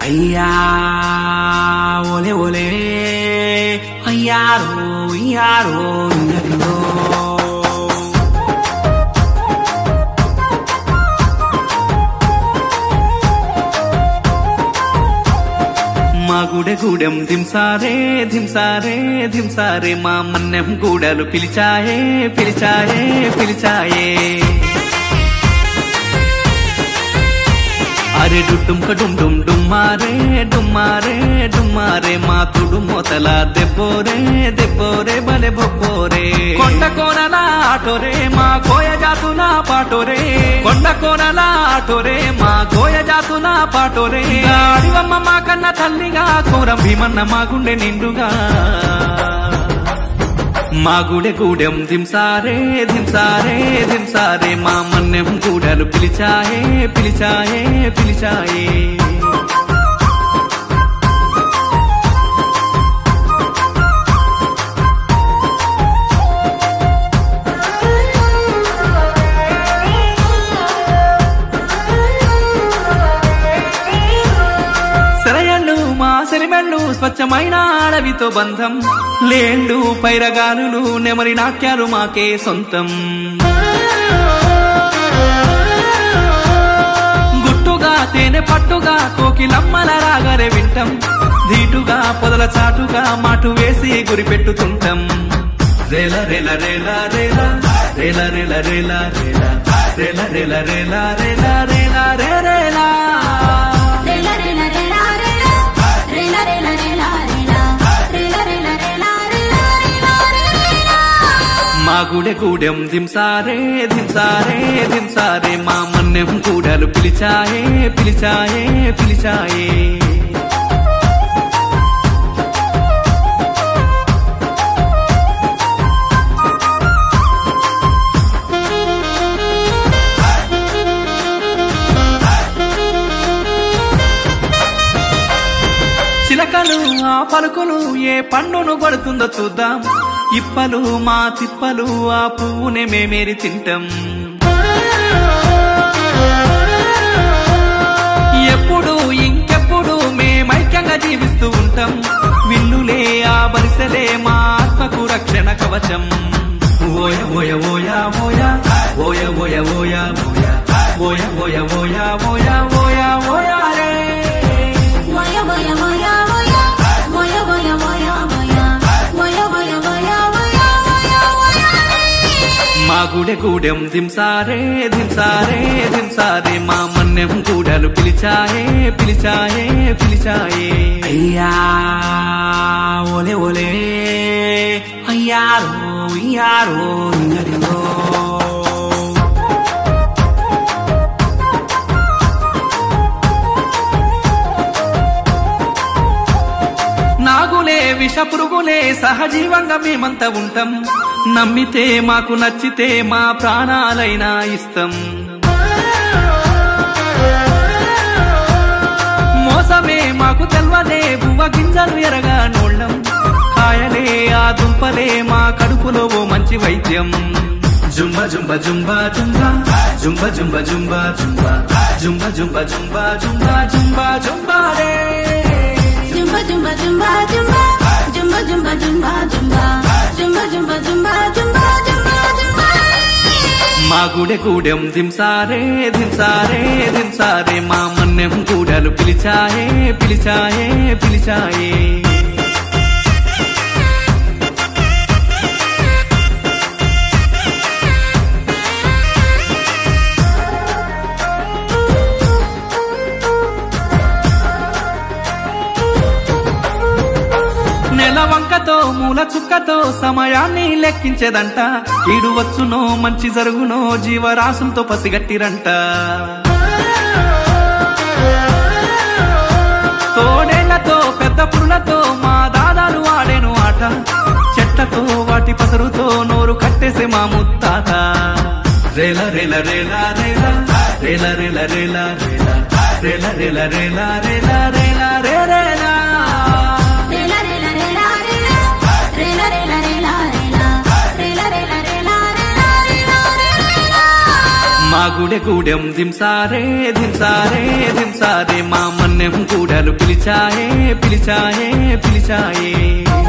అయ్యా ఓలే ఓలే అయ్యారో అయ్యారో అయ్యారో మా గూడెం దింసారే దింసారే దింసారే మా మన్నెం గూడలు పిలిచాయే పిలిచాయే పిలిచాయే అరే డుమ్క డుమ్ డుమ్ డుమ్మారే డుమ్మారే డుమ్మారే మా తుడు మొతల దెబ్బోరే దెబ్బోరే బలె బొబ్బోరే కొండ కోనల ఆటోరే మా కోయ జాతున పాటోరే కొండ కోనల ఆటోరే మా కోయ జాతున పాటోరే అడివమ్మ మా కన్న తల్లిగా కోరం భీమన్న మా గుండె నిండుగా మా గూడెం దింసారే దింసారే దింసారే మా మన్నెం గూడలు పిలిచాయే పిలిచాయే పిలిచాయే సెలిమెళ్ళు స్వచ్ఛమైన అడవితో బంధం లేండు పైరగాలులు నెమరి నాట్యాలు మాకే సొంతం గుట్టుగా తేనె పట్టుగా కోకిలమ్మల రాగరే వింటం ధీటుగా పొదల చాటుగా మాటు వేసి గురి పెట్టుతుంటాం రేల రేల రేల రేల రేల రేల రేల రేల రేల రేల రేల రేల రేల రేలా మా గూడెం దింసారే దింసారే దింసారే మా మన్నెం గూడలు పిలిచాయే పిలిచాయే పిలిచాయే చిలకలు ఆ పలుకులు ఏ పండును కొడుతుందో చూద్దాం ఇప్పలు మా తిప్పలు ఆ పువ్వునే మేమేరి తింటాం ఎప్పుడు ఇంకెప్పుడు మేమైక్యంగా జీవిస్తూ ఉంటాం విల్లులే ఆ బరిసెలే మా ఆత్మకు రక్షణ కవచం ఓయ ఓయ ఓయ ఓయ ఓయ ఓయ ఓయ ఓయ ఓయ ఓయ ఓయ ఓయ ఓయ రే ఓయ ఓయ ఓయ మా గూడెం దింసారే దింసారే దింసారే మా మన్నెం గూడలు పిలిచాయే పిలిచాయే పిలిచాయే అయ్యా ఓలే ఓలే అయ్యారో అయ్యారో అయ్యారో నాగులే విష పురుగులే సహజీవంగా మేమంతా ఉంటాం నమ్మితే మాకు నచ్చితే మా ప్రాణాలైనా ఇస్తాం మోసమే మాకు తెల్వదే బువ్వ గింజలు ఎరగా నోళ్ళం కాయలే ఆ దుంపలే మా కడుపులో ఓ మంచి వైద్యం జుంబ జుంబ జుంబ జుంబ జుంబ జుంబ జుంబ జుంబ జుంబ జుంబ జుంబ జుంబ జుంబ జుంబ రే జుంబ జుంబ జుంబ జుంబ జుంబ జుంబ జుంబ జుంబ జుంబ జుంబ జుంబ జుంబ జుంబ జుంబ మా గూడెం దింసారే దింసారే దింసారే మా మన్నెం గూడలు పిలిచాయే పిలిచాయే పిలిచాయే నెలవంకతో మూల చుక్కతో సమయాన్ని లెక్కించేదంట ఈడు వచ్చునో మంచి జరుగునో జీవరాశులతో పసిగట్టిరంట తోడేళ్లతో పెద్ద పురులతో మా దాదాలు ఆడేను ఆట చెట్లతో వాటి పసరుతో నోరు కట్టేసే మా ముత్తాత రేల రేల రేల రేల రేల రేల రేల రేల రేల రేల రేల రేల రేల రేలా మా గుడె గూడెం దింసారే దింసారే దింసారే మా మన్నెం కూడలు పిలిచాయే పిలిచాయే పిలిచాయే